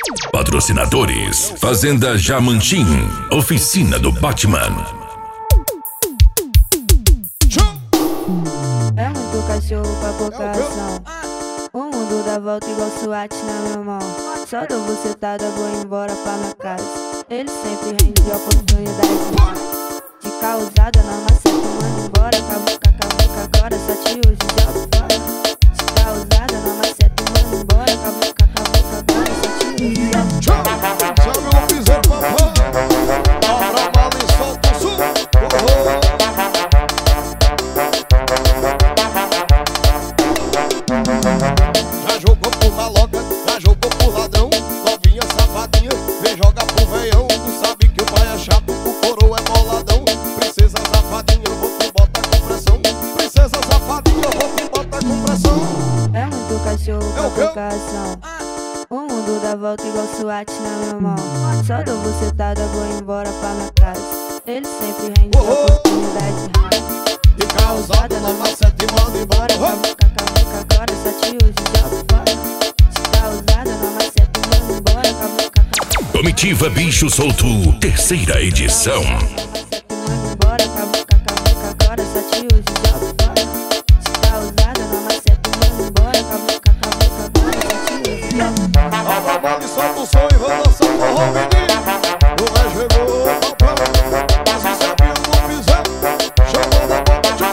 Patrocinadores: Fazenda Jamanchim, Oficina do Batman. É muito cachorro pra pouca ação. O mundo dá volta igual SWAT na minha mão. Só dou bucetada, vou embora pra minha casa. Ele sempre rende de oportunidade. De causada na maceta, manda embora. Cavuca, agora só te uso e jogo fora. De causada na maceta, manda embora. Cavuca, agora só te uso e jogo fora. Sabe o piseiro, papai? Abra a mala e solta o som. Já jogou por maloca, já jogou por ladrão. Novinha safadinha, vem jogar pro veião. Tu sabe que o pai é chato, o coroa é boladão. Princesa safadinha, eu vou te botar com pressão. Princesa safadinha, eu vou te botar com pressão. É muito cachorro pra pouca ação. O mundo dá volta igual SWAT na minha mão. Só dou bucetada, vou embora pra minha casa. Ele sempre rende de oportunidade. De causada na maceta e manda embora. Cavuca, agora só te uso e jogo fora. De causada na maceta, manda embora. Cavuca, Comitiva Bicho Solto, terceira edição. manda embora. Cavuca, agora só te uso e jogo fora. De causada na maceta, manda embora. Cavuca, agora só te uso e jogo fora. Abra a mala e solta o som e vai dançar com o menino. O rei chegou, papai. Mas o sabia do piseiro. Chamou na boca de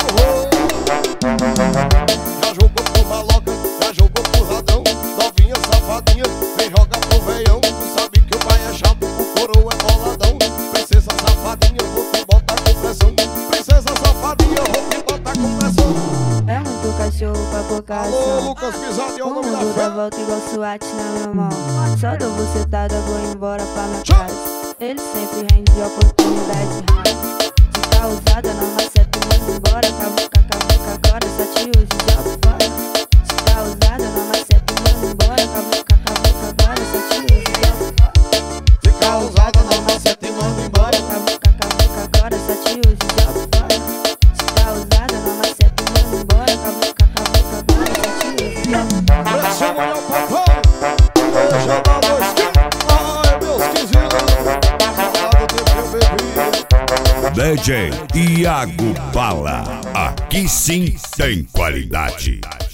Já jogou por maloca, já jogou por ladrão. Novinha safadinha, vem jogar pro veião. Tu sabe que o pai é chato, o coroa é boladão. Princesa safadinha, eu vou te botar com pressão. Princesa safadinha, eu vou te botar com pressão. É muito cachorro pra pouca Alô, ação. Lucas Pisado, é o O nome da mundo dá fé. volta igual SWAT na minha mão. Só dou bucetada, vou embora pra minha casa. Ele sempre rende de oportunidade. De causada na maceta, manda embora. Cavuca, agora só te uso e jogo fora. De causada na maceta, manda embora. Cavuca, agora só te uso e jogo fora. De causada na maceta e manda embora. Cavuca, agora só te uso e jogo fora. De causada na maceta, manda embora. Cavuca, agora só te uso e jogo fora. Pressiona o papai. Deixa dar dois quilos. Ai, meus quinzinhos. Saudade do tempo que eu bebia. DJ Iago Bala, aqui sim tem qualidade.